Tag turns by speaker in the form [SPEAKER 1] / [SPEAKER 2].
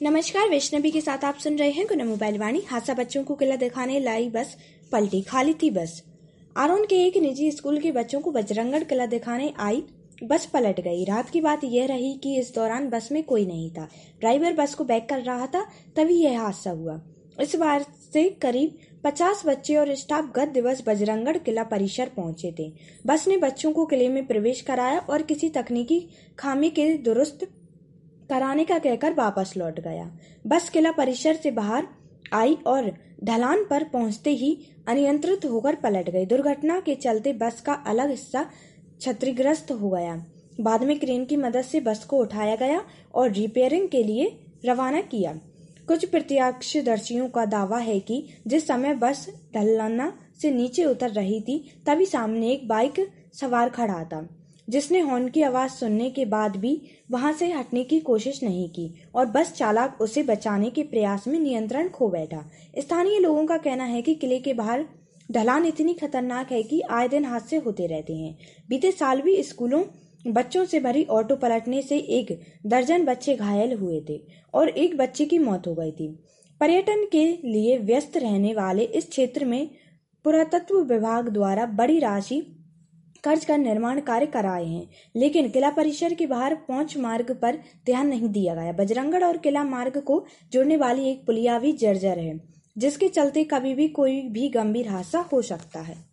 [SPEAKER 1] नमस्कार, वैष्णवी के साथ आप सुन रहे हैं गुना मोबाइल वाणी। हादसा बच्चों को किला दिखाने लाई बस पलटी, खाली थी बस। आरोन के एक निजी स्कूल के बच्चों को बजरंगगढ़ किला दिखाने आई बस पलट गई। रात की बात यह रही कि इस दौरान बस में कोई नहीं था। ड्राइवर बस को बैक कर रहा था, तभी यह हादसा हुआ। इस बार से करीब 50 बच्चे और स्टाफ गत दिवस बजरंगगढ़ किला परिसर पहुंचे थे। बस ने बच्चों को किले में प्रवेश कराया और किसी तकनीकी खामी के दुरुस्त कराने का कहकर वापस लौट गया। बस किला परिसर से बाहर आई और ढलान पर पहुंचते ही अनियंत्रित होकर पलट गई। दुर्घटना के चलते बस का अलग हिस्सा क्षतिग्रस्त हो गया। बाद में क्रेन की मदद से बस को उठाया गया और रिपेयरिंग के लिए रवाना किया। कुछ प्रत्यक्षदर्शियों का दावा है कि जिस समय बस ढलान से नीचे उतर रही थी, तभी सामने एक बाइक सवार खड़ा था, जिसने हॉर्न की आवाज सुनने के बाद भी वहां से हटने की कोशिश नहीं की और बस चालक उसे बचाने के प्रयास में नियंत्रण खो बैठा। स्थानीय लोगों का कहना है कि किले के बाहर ढलान इतनी खतरनाक है कि आए दिन हादसे होते रहते हैं। बीते साल भी स्कूलों बच्चों से भरी ऑटो पलटने से 1 दर्जन बच्चे घायल हुए थे और एक बच्चे की मौत हो गई थी। पर्यटन के लिए व्यस्त रहने वाले इस क्षेत्र में पुरातत्व विभाग द्वारा बड़ी राशि खर्च कर निर्माण कार्य कराए हैं, लेकिन किला परिसर के बाहर पहुंच मार्ग पर ध्यान नहीं दिया गया। बजरंगगढ़ और किला मार्ग को जोड़ने वाली एक पुलिया भी जर्जर है, जिसके चलते कभी भी कोई भी गंभीर हादसा हो सकता है।